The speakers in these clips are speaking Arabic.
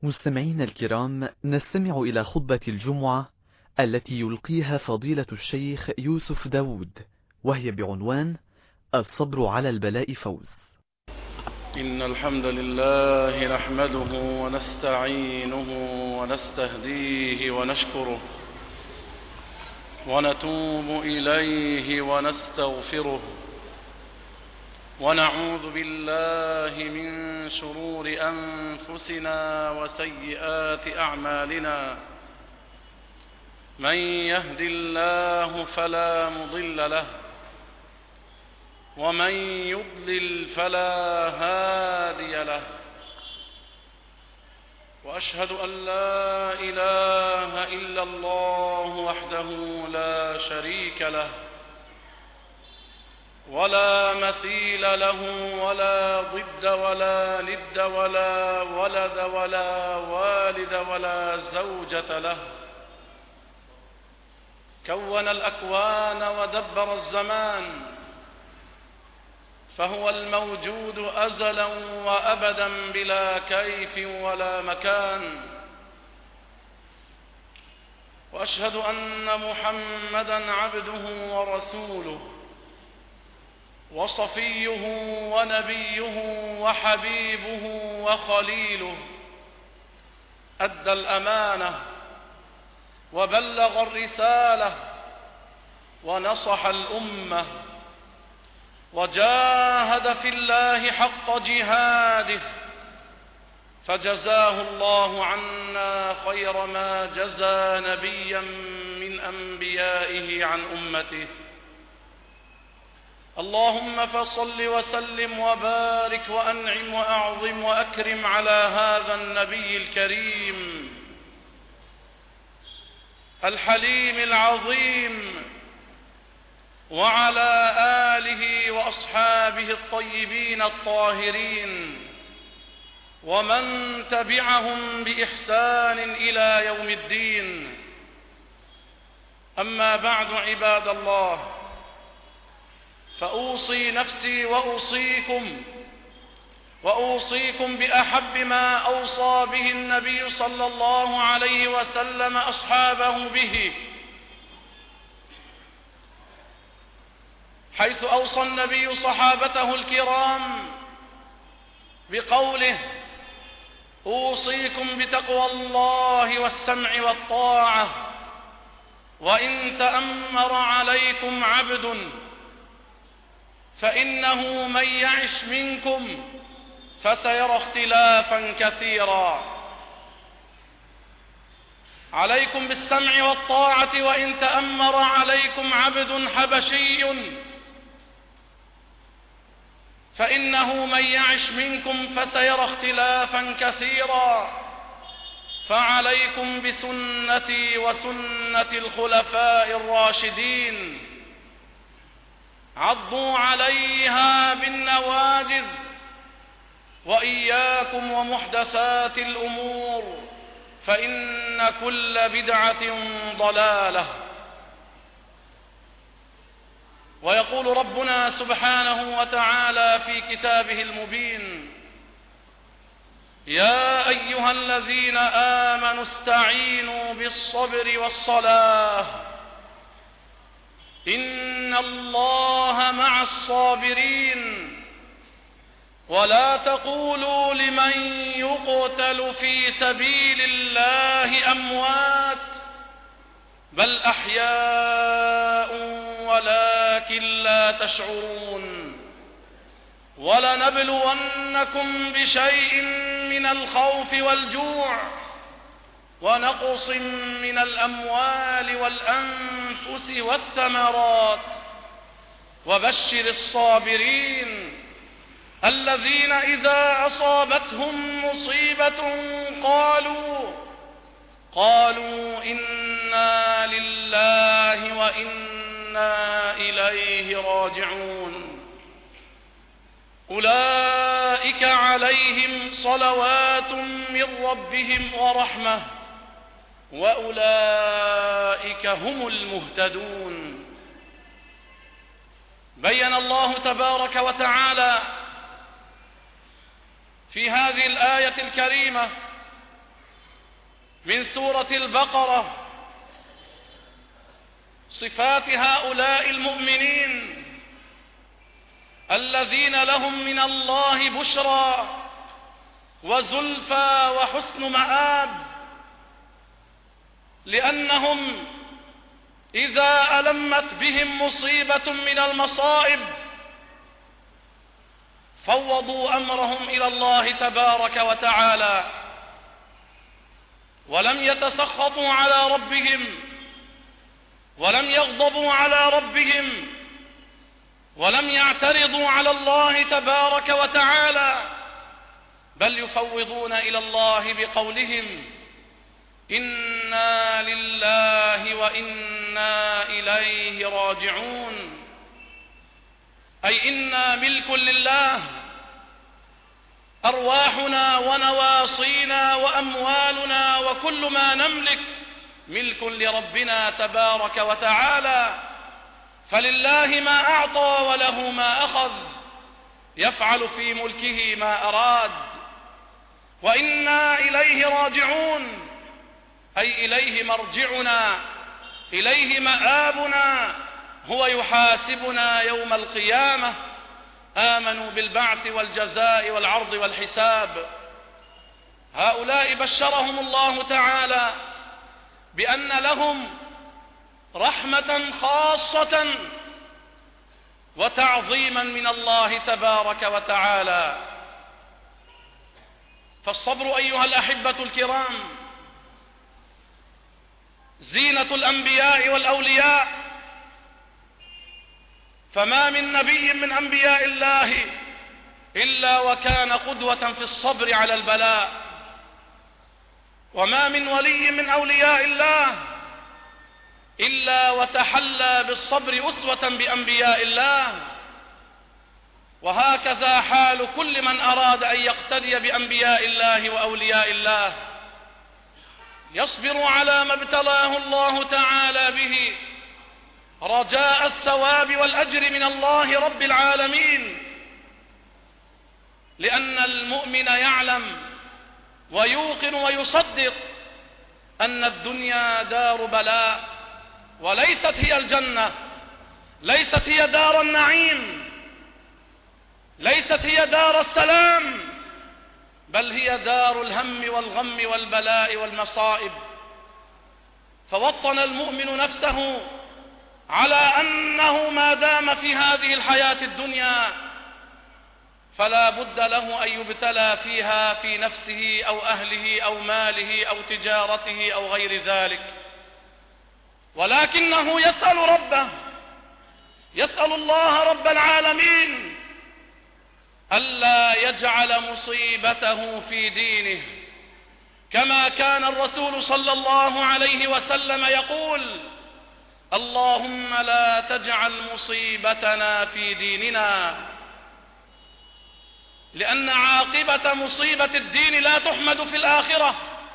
مستمعين الكرام، نستمع إلى خطبة الجمعة التي يلقيها فضيلة الشيخ يوسف داود، وهي بعنوان الصبر على البلاء فوز. إن الحمد لله نحمده ونستعينه ونستهديه ونشكره ونتوب إليه ونستغفره ونعوذ بالله من شرور أنفسنا وسيئات أعمالنا. من يهد الله فلا مضل له ومن يضلل فلا هادي له، وأشهد أن لا إله إلا الله وحده لا شريك له ولا مثيل له ولا ضد ولا ند ولا ولد ولا والد ولا زوجة له. كون الأكوان ودبر الزمان، فهو الموجود أزلا وأبدا بلا كيف ولا مكان. وأشهد أن محمدا عبده ورسوله وصفيه ونبيه وحبيبه وخليله، أدى الأمانة وبلغ الرسالة ونصح الأمة وجاهد في الله حق جهاده، فجزاه الله عنا خير ما جزى نبيا من أنبيائه عن أمته. اللهم فصل وسلم وبارك وأنعم وأعظم وأكرم على هذا النبي الكريم الحليم العظيم، وعلى آله وأصحابه الطيبين الطاهرين، ومن تبعهم بإحسان إلى يوم الدين. أما بعد، عباد الله، فأوصي نفسي وأوصيكم بأحب ما أوصى به النبي صلى الله عليه وسلم أصحابه به، حيث أوصى النبي صحابته الكرام بقوله: أوصيكم بتقوى الله والسمع والطاعة، وإن تأمر عليكم عبد فإنه من يعش منكم فسيرى اختلافا كثيرا. عليكم بالسمع والطاعة وإن تأمر عليكم عبد حبشي، فإنه من يعش منكم فسيرى اختلافا كثيرا. فعليكم بسنتي وسنة الخلفاء الراشدين، عضوا عليها بالنواجذ، وإياكم ومحدثات الأمور، فإن كل بدعة ضلالة. ويقول ربنا سبحانه وتعالى في كتابه المبين: يا أيها الذين آمنوا استعينوا بالصبر والصلاة إن الله مع الصابرين، ولا تقولوا لمن يقتل في سبيل الله أموات بل أحياء ولكن لا تشعرون. ولنبلونكم بشيء من الخوف والجوع ونقص من الأموال والأنفس والثمرات، وبشر الصابرين الذين إذا أصابتهم مصيبة قالوا إنا لله وإنا إليه راجعون. أولئك عليهم صلوات من ربهم ورحمة وأولئك هم المهتدون. بين الله تبارك وتعالى في هذه الآية الكريمة من سورة البقرة صفات هؤلاء المؤمنين الذين لهم من الله بشرى وزلفى وحسن مآب، لأنهم إذا ألمت بهم مصيبة من المصائب فوضوا أمرهم إلى الله تبارك وتعالى، ولم يتسخطوا على ربهم، ولم يغضبوا على ربهم، ولم يعترضوا على الله تبارك وتعالى، بل يفوضون إلى الله بقولهم: إنا لله وإنا إليه راجعون، أي إنا ملك لله، أرواحنا ونواصينا وأموالنا وكل ما نملك ملك لربنا تبارك وتعالى، فلله ما أعطى وله ما أخذ، يفعل في ملكه ما أراد. وإنا إليه راجعون، أي إليه مرجعنا، إليه مآبنا، هو يحاسبنا يوم القيامة. آمنوا بالبعث والجزاء والعرض والحساب. هؤلاء بشرهم الله تعالى بأن لهم رحمة خاصة وتعظيما من الله تبارك وتعالى. فالصبر أيها الأحبة الكرام زينة الأنبياء والأولياء، فما من نبي من أنبياء الله إلا وكان قدوة في الصبر على البلاء، وما من ولي من أولياء الله إلا وتحلى بالصبر أسوة بأنبياء الله. وهكذا حال كل من أراد أن يقتدي بأنبياء الله وأولياء الله، يصبر على ما ابتلاه الله تعالى به رجاء الثواب والأجر من الله رب العالمين، لأن المؤمن يعلم ويوقن ويصدق أن الدنيا دار بلاء، وليست هي الجنة، ليست هي دار النعيم، ليست هي دار السلام، بل هي دار الهم والغم والبلاء والمصائب. فوطن المؤمن نفسه على أنه ما دام في هذه الحياة الدنيا فلا بد له أن يبتلى فيها في نفسه أو أهله أو ماله أو تجارته أو غير ذلك، ولكنه يسأل ربه، يسأل الله رب العالمين ألا يجعل مصيبته في دينه، كما كان الرسول صلى الله عليه وسلم يقول: اللهم لا تجعل مصيبتنا في ديننا، لأن عاقبة مصيبة الدين لا تحمد في الآخرة.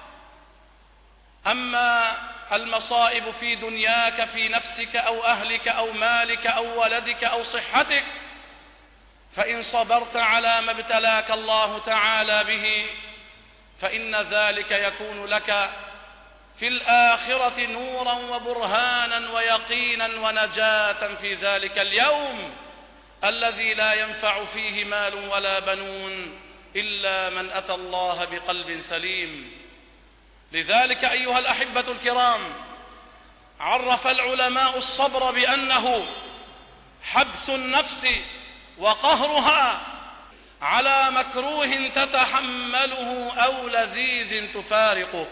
أما المصائب في دنياك، في نفسك أو أهلك أو مالك أو ولدك أو صحتك، فإن صبرت على ما ابتلاك الله تعالى به فإن ذلك يكون لك في الآخرة نورا وبرهانا ويقينا ونجاة في ذلك اليوم الذي لا ينفع فيه مال ولا بنون إلا من أتى الله بقلب سليم. لذلك أيها الأحبة الكرام، عرف العلماء الصبر بأنه حبس النفس وقهرها على مكروه تتحمله أو لذيذ تفارقه،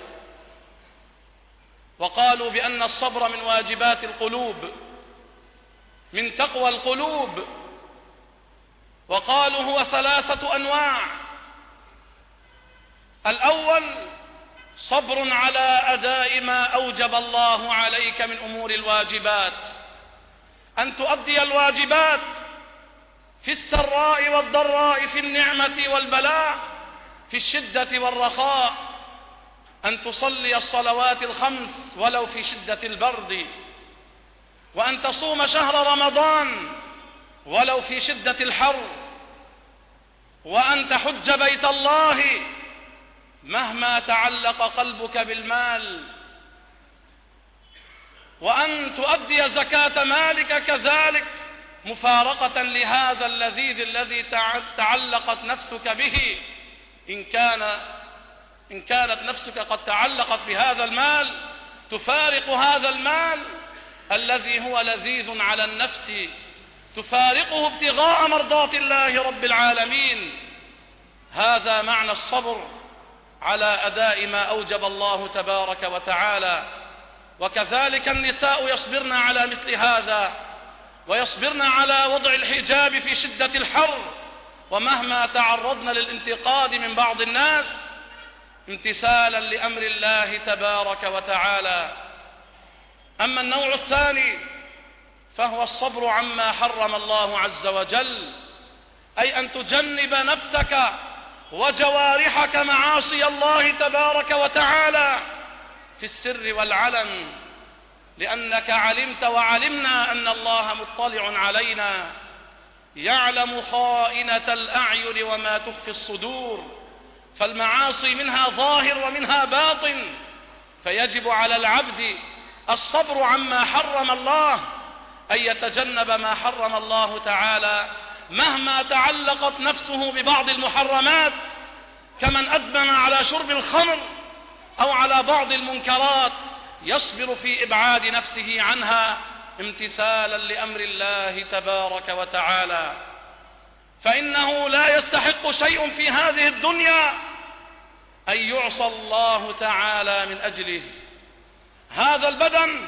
وقالوا بأن الصبر من واجبات القلوب، من تقوى القلوب، وقالوا هو 3 أنواع. الأول صبر على أداء ما أوجب الله عليك من أمور الواجبات، أن تؤدي الواجبات في السراء والضراء، في النعمة والبلاء، في الشدة والرخاء، أن تصلي الصلوات الخمس ولو في شدة البرد، وأن تصوم شهر رمضان ولو في شدة الحر، وأن تحج بيت الله مهما تعلق قلبك بالمال، وأن تؤدي زكاة مالك كذلك مفارقة لهذا اللذيذ الذي تعلقت نفسك به. إن كانت نفسك قد تعلقت بهذا المال تفارق هذا المال الذي هو لذيذ على النفس، تفارقه ابتغاء مرضات الله رب العالمين. هذا معنى الصبر على أداء ما أوجب الله تبارك وتعالى. وكذلك النساء يصبرن على مثل هذا، ويصبرن على وضع الحجاب في شدة الحر، ومهما تعرضن للانتقاد من بعض الناس امتثالا لأمر الله تبارك وتعالى. أما النوع الثاني فهو الصبر عما حرم الله عز وجل، أي أن تجنب نفسك وجوارحك معاصي الله تبارك وتعالى في السر والعلن، لأنك علمت وعلمنا أن الله مطلع علينا، يعلم خائنة الأعين وما تخفي الصدور، فالمعاصي منها ظاهر ومنها باطن، فيجب على العبد الصبر عما حرم الله، أن يتجنب ما حرم الله تعالى مهما تعلقت نفسه ببعض المحرمات، كمن أدمن على شرب الخمر أو على بعض المنكرات يصبر في إبعاد نفسه عنها امتثالا لأمر الله تبارك وتعالى. فإنه لا يستحق شيء في هذه الدنيا أن يعصى الله تعالى من أجله. هذا البدن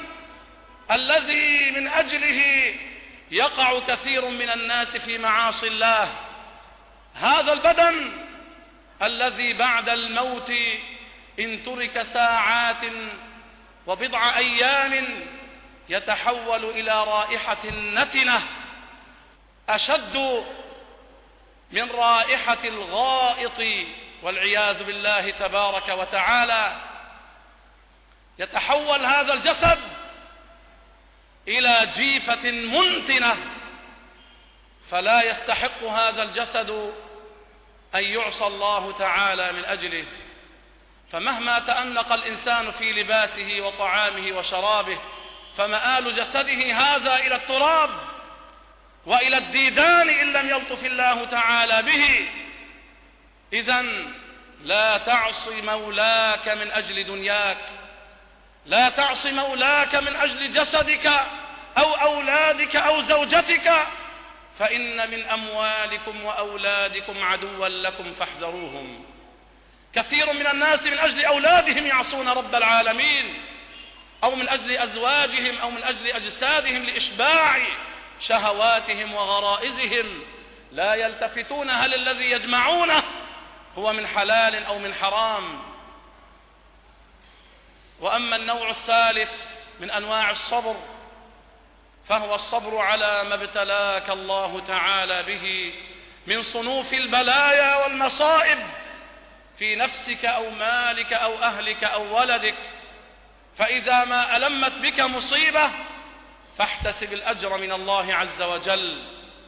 الذي من أجله يقع كثير من الناس في معاصي الله، هذا البدن الذي بعد الموت إن ترك ساعات وبضع أيام يتحول إلى رائحة نتنة أشد من رائحة الغائط والعياذ بالله تبارك وتعالى. يتحول هذا الجسد إلى جيفة منتنة، فلا يستحق هذا الجسد أن يعصى الله تعالى من أجله. فمهما تأنق الإنسان في لباسه وطعامه وشرابه فمآل جسده هذا إلى التراب وإلى الديدان إن لم يلطف الله تعالى به. إذن لا تعصي مولاك من أجل دنياك، لا تعصي مولاك من أجل جسدك أو أولادك أو زوجتك، فإن من أموالكم وأولادكم عدوا لكم فاحذروهم. كثير من الناس من أجل أولادهم يعصون رب العالمين، أو من أجل أزواجهم أو من أجل أجسادهم لإشباع شهواتهم وغرائزهم، لا يلتفتون هل الذي يجمعونه هو من حلال أو من حرام. وأما النوع الثالث من أنواع الصبر فهو الصبر على ما ابتلاك الله تعالى به من صنوف البلايا والمصائب في نفسك أو مالك أو أهلك أو ولدك. فإذا ما ألمت بك مصيبة فاحتسب الأجر من الله عز وجل.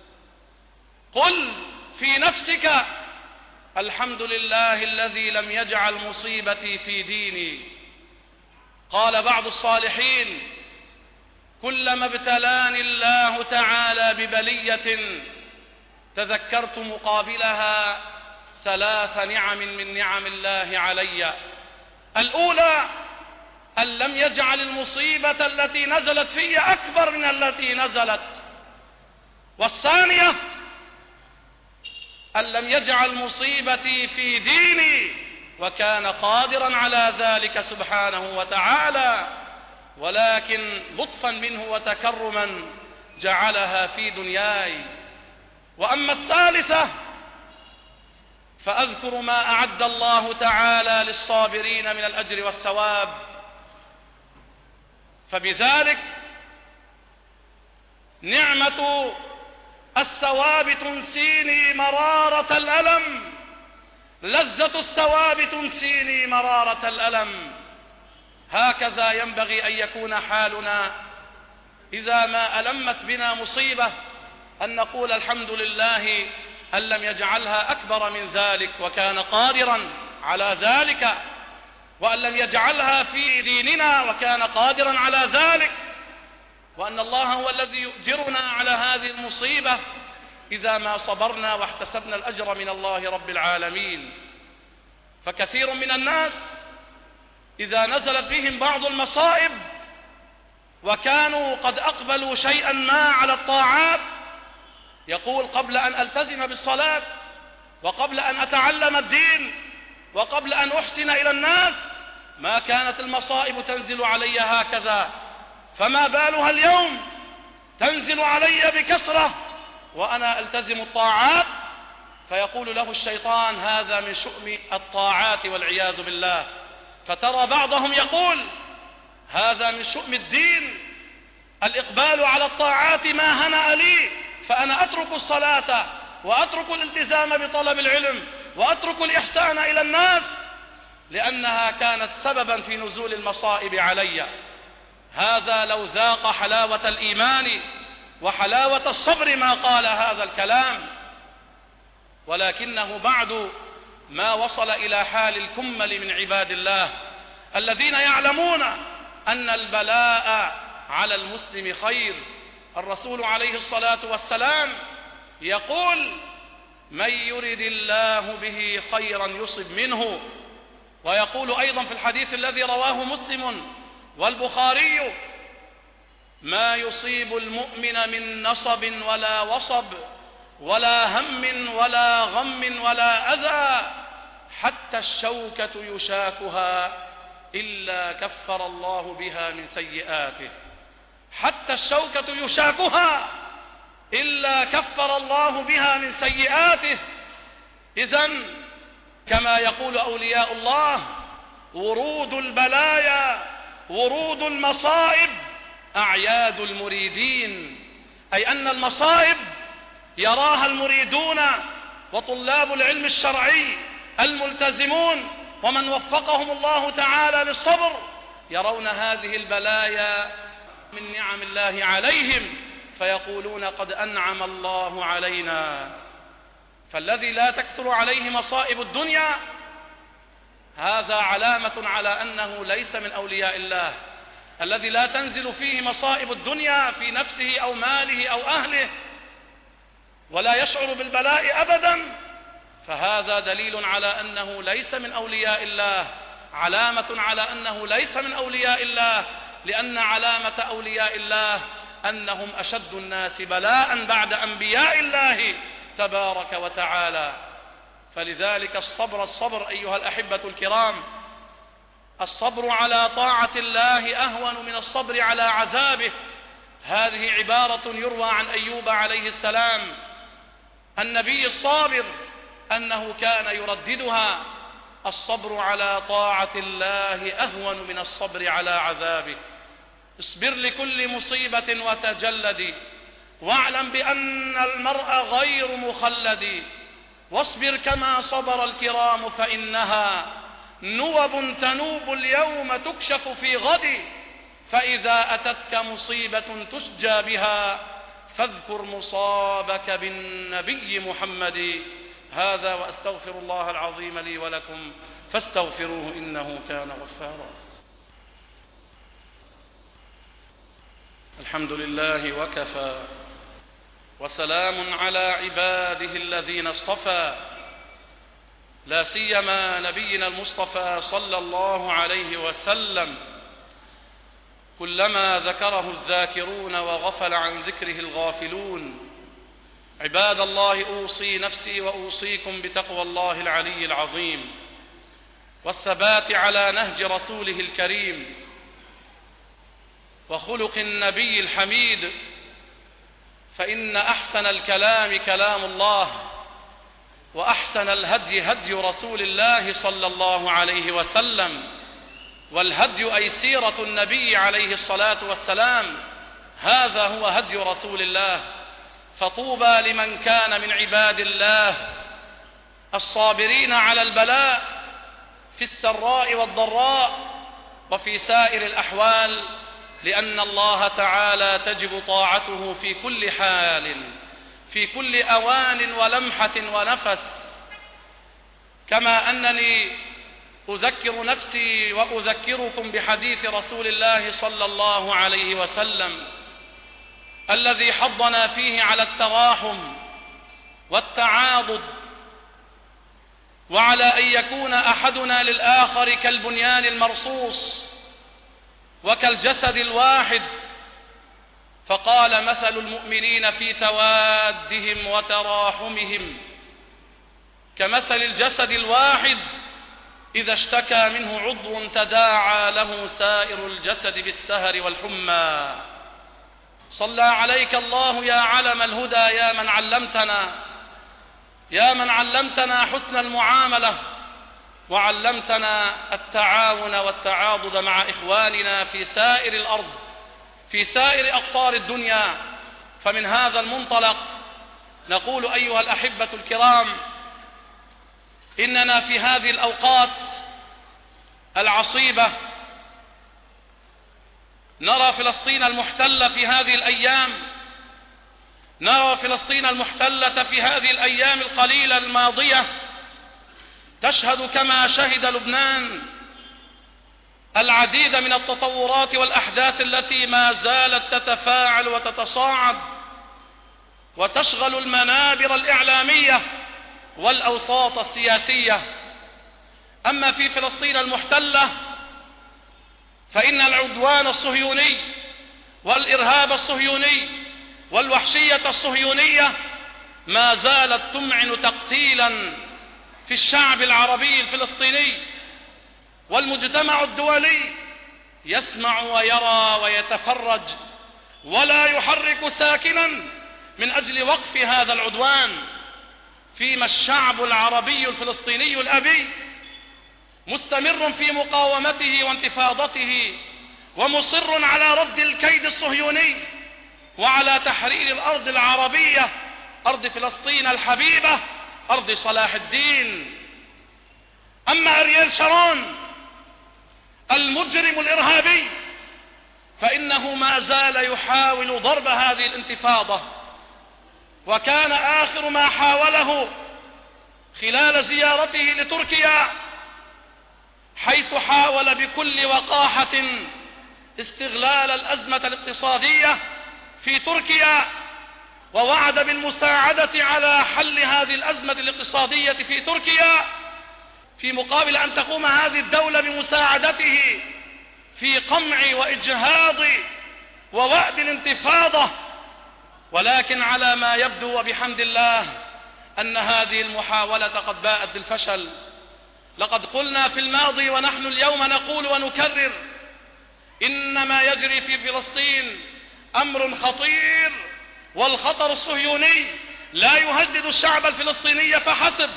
قل في نفسك الحمد لله الذي لم يجعل مصيبتي في ديني. قال بعض الصالحين كلما ابتلاني الله تعالى ببلية تذكرت مقابلها 3 نعم من نعم الله علي. الأولى أن لم يجعل المصيبة التي نزلت في أكبر من التي نزلت، والثانية أن لم يجعل مصيبتي في ديني، وكان قادرا على ذلك سبحانه وتعالى، ولكن لطفا منه وتكرما جعلها في دنياي. وأما الثالثة فأذكر ما أعد الله تعالى للصابرين من الأجر والثواب، فبذلك نعمة الثواب تنسيني مرارة الألم، لذة الثواب تنسيني مرارة الألم. هكذا ينبغي أن يكون حالنا إذا ما ألمت بنا مصيبة، أن نقول الحمد لله أن لم يجعلها أكبر من ذلك، وكان قادرا على ذلك، وأن لم يجعلها في ديننا وكان قادرا على ذلك، وأن الله هو الذي يؤجرنا على هذه المصيبة إذا ما صبرنا واحتسبنا الأجر من الله رب العالمين. فكثير من الناس إذا نزلت بهم بعض المصائب وكانوا قد أقبلوا شيئا ما على الطاعات يقول قبل أن ألتزم بالصلاة وقبل أن أتعلم الدين وقبل أن أحسن إلى الناس ما كانت المصائب تنزل علي هكذا، فما بالها اليوم تنزل علي بكثرة وأنا ألتزم الطاعات. فيقول له الشيطان هذا من شؤم الطاعات والعياذ بالله. فترى بعضهم يقول هذا من شؤم الدين، الإقبال على الطاعات ما هنأ لي، فأنا أترك الصلاة وأترك الالتزام بطلب العلم وأترك الإحسان إلى الناس لأنها كانت سببا في نزول المصائب علي. هذا لو ذاق حلاوة الإيمان وحلاوة الصبر ما قال هذا الكلام، ولكنه بعد ما وصل إلى حال الكمل من عباد الله الذين يعلمون أن البلاء على المسلم خير. الرسول عليه الصلاة والسلام يقول من يرد الله به خيرا يصب منه، ويقول أيضا في الحديث الذي رواه مسلم والبخاري ما يصيب المؤمن من نصب ولا وصب ولا هم ولا غم ولا أذى حتى الشوكة يشاكها إلا كفر الله بها من سيئاته. حتى الشوكة يشاكها إلا كفر الله بها من سيئاته. إذن كما يقول أولياء الله ورود البلايا ورود المصائب أعياد المريدين، أي أن المصائب يراها المريدون وطلاب العلم الشرعي الملتزمون ومن وفقهم الله تعالى للصبر يرون هذه البلايا من نعم الله عليهم فيقولون قد أنعم الله علينا. فالذي لا تكثر عليه مصائب الدنيا هذا علامة على أنه ليس من أولياء الله. الذي لا تنزل فيه مصائب الدنيا في نفسه أو ماله أو أهله ولا يشعر بالبلاء أبدا فهذا دليل على أنه ليس من أولياء الله، علامة على أنه ليس من أولياء الله، لأن علامة أولياء الله أنهم أشد الناس بلاء بعد أنبياء الله تبارك وتعالى. فلذلك الصبر أيها الأحبة الكرام، الصبر على طاعة الله أهون من الصبر على عذابه. هذه عبارة يروى عن أيوب عليه السلام النبي الصابر أنه كان يرددها: الصبر على طاعة الله أهون من الصبر على عذابه. اصبر لكل مصيبة وتجلد، واعلم بأن المرء غير مخلد، واصبر كما صبر الكرام فإنها نوب تنوب اليوم تكشف في غد، فإذا أتتك مصيبة تسجى بها فاذكر مصابك بالنبي محمد. هذا وأستغفر الله العظيم لي ولكم فاستغفروه إنه كان غفارا. الحمد لله وكفى، وسلام على عباده الذين اصطفى، لا سيما نبينا المصطفى صلى الله عليه وسلم، كلما ذكره الذاكرون وغفل عن ذكره الغافلون. عباد الله، أوصي نفسي وأوصيكم بتقوى الله العلي العظيم والثبات على نهج رسوله الكريم وخلق النبي الحميد، فإن أحسن الكلام كلام الله، وأحسن الهدي هدي رسول الله صلى الله عليه وسلم، والهدي أي سيرة النبي عليه الصلاة والسلام، هذا هو هدي رسول الله. فطوبى لمن كان من عباد الله الصابرين على البلاء في السراء والضراء وفي سائر الأحوال، لأن الله تعالى تجب طاعته في كل حال، في كل أوان ولمحة ونفس. كما أنني أذكر نفسي وأذكركم بحديث رسول الله صلى الله عليه وسلم الذي حضنا فيه على التراحم والتعاضد، وعلى أن يكون أحدنا للآخر كالبنيان المرصوص وكالجسد الواحد. فقال: مثل المؤمنين في توادهم وتراحمهم كمثل الجسد الواحد إذا اشتكى منه عضو تداعى له سائر الجسد بالسهر والحمى. صلى عليك الله يا علم الهدى، يا من علمتنا حسن المعاملة، وعلمتنا التعاون والتعاضد مع إخواننا في سائر الأرض، في سائر أقطار الدنيا. فمن هذا المنطلق نقول أيها الأحبة الكرام، إننا في هذه الأوقات العصيبة نرى فلسطين المحتلة في هذه الأيام، نرى فلسطين المحتلة في هذه الأيام القليلة الماضية تشهد كما شهد لبنان العديد من التطورات والأحداث التي ما زالت تتفاعل وتتصاعد وتشغل المنابر الإعلامية والأوساط السياسية. أما في فلسطين المحتلة فإن العدوان الصهيوني والإرهاب الصهيوني والوحشية الصهيونية ما زالت تمعن تقتيلا في الشعب العربي الفلسطيني، والمجتمع الدولي يسمع ويرى ويتفرج ولا يحرك ساكنا من أجل وقف هذا العدوان، فيما الشعب العربي الفلسطيني الأبي مستمر في مقاومته وانتفاضته، ومصر على رد الكيد الصهيوني وعلى تحرير الأرض العربية، أرض فلسطين الحبيبة، أرض صلاح الدين. أما أرييل شارون المجرم الإرهابي فإنه ما زال يحاول ضرب هذه الانتفاضة، وكان آخر ما حاوله خلال زيارته لتركيا، حيث حاول بكل وقاحة استغلال الأزمة الاقتصادية في تركيا، ووعد بالمساعدة على حل هذه الأزمة الاقتصادية في تركيا، في مقابل أن تقوم هذه الدولة بمساعدته في قمع وإجهاض ووأد الانتفاضة. ولكن على ما يبدو وبحمد الله أن هذه المحاولة قد باءت بالفشل. لقد قلنا في الماضي ونحن اليوم نقول ونكرر: إن ما يجري في فلسطين أمر خطير، والخطر الصهيوني لا يهدد الشعب الفلسطيني فحسب،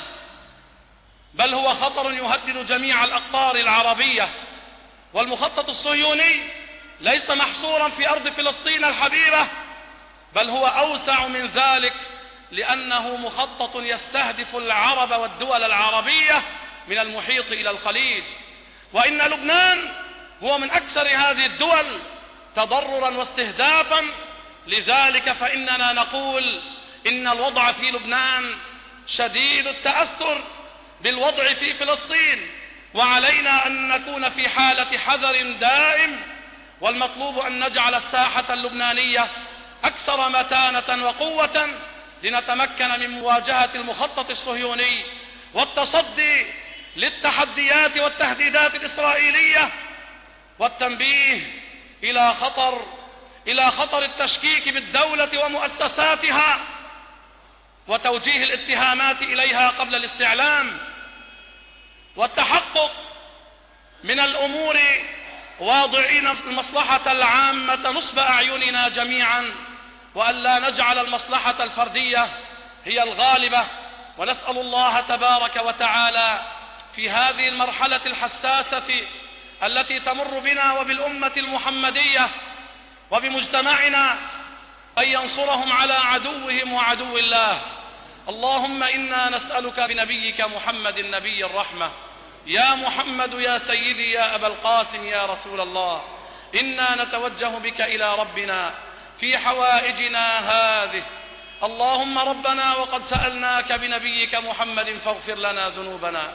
بل هو خطر يهدد جميع الأقطار العربية. والمخطط الصهيوني ليس محصورا في أرض فلسطين الحبيبة، بل هو أوسع من ذلك، لأنه مخطط يستهدف العرب والدول العربية من المحيط إلى الخليج. وإن لبنان هو من أكثر هذه الدول تضررا واستهدافا. لذلك فإننا نقول إن الوضع في لبنان شديد التأثر بالوضع في فلسطين، وعلينا أن نكون في حالة حذر دائم، والمطلوب أن نجعل الساحة اللبنانية أكثر متانة وقوة لنتمكن من مواجهة المخطط الصهيوني والتصدي للتحديات والتهديدات الإسرائيلية، والتنبيه إلى خطر التشكيك بالدولة ومؤسساتها وتوجيه الاتهامات إليها قبل الاستعلام، والتحقق من الأمور واضعين المصلحة العامة نصب أعيننا جميعا، وألا نجعل المصلحة الفردية هي الغالبة. ونسأل الله تبارك وتعالى في هذه المرحلة الحساسة التي تمر بنا وبالأمة المحمدية وبمجتمعنا أن ينصرهم على عدوهم وعدو الله. اللهم إنا نسألك بنبيك محمد النبي الرحمة: يا محمد يا سيدي يا أبا القاسم يا رسول الله، إنا نتوجه بك إلى ربنا في حوائجنا هذه. اللهم ربنا وقد سألناك بنبيك محمد فاغفر لنا ذنوبنا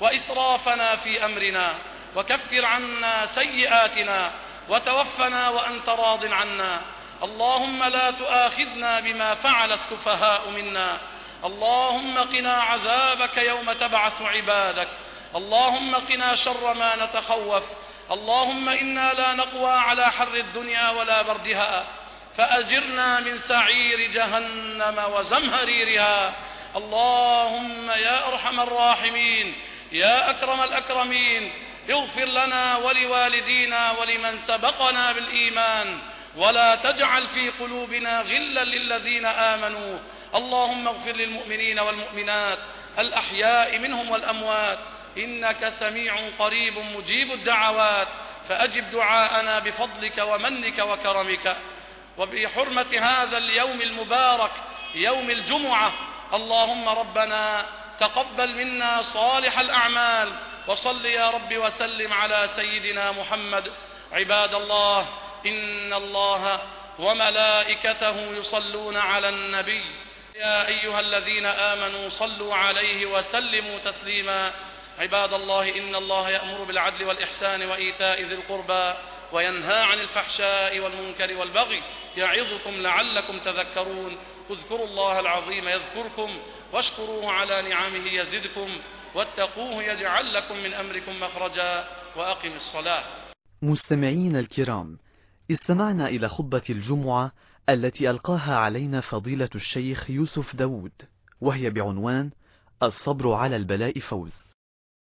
وإسرافنا في أمرنا، وكفر عنا سيئاتنا، وتوفنا وأنت راض عنا. اللهم لا تؤاخذنا بما فعل السفهاء منا. اللهم قنا عذابك يوم تبعث عبادك. اللهم قنا شر ما نتخوف. اللهم إنا لا نقوى على حر الدنيا ولا بردها، فأجرنا من سعير جهنم وزمهريرها. اللهم يا أرحم الراحمين، يا أكرم الأكرمين، اغفر لنا ولوالدينا ولمن سبقنا بالإيمان، ولا تجعل في قلوبنا غلا للذين آمنوا. اللهم اغفر للمؤمنين والمؤمنات الأحياء منهم والأموات، إنك سميع قريب مجيب الدعوات، فأجب دعاءنا بفضلك ومنك وكرمك. وبحرمة هذا اليوم المبارك يوم الجمعة، اللهم ربنا تقبل منا صالح الأعمال، وصل يا رب وسلم على سيدنا محمد. عباد الله، إن الله وملائكته يصلون على النبي، يا أيها الذين آمنوا صلوا عليه وسلموا تسليما. عباد الله، إن الله يأمر بالعدل والإحسان وإيتاء ذي القربى، وينهى عن الفحشاء والمنكر والبغي، يعظكم لعلكم تذكرون. اذكروا الله العظيم يذكركم، واشكروه على نعمه يزدكم، واتقوه يجعل لكم من أمركم مخرجا، وأقم الصلاة. مستمعين الكرام، استمعنا إلى خطبة الجمعة التي ألقاها علينا فضيلة الشيخ يوسف داود، وهي بعنوان الصبر على البلاء فوز.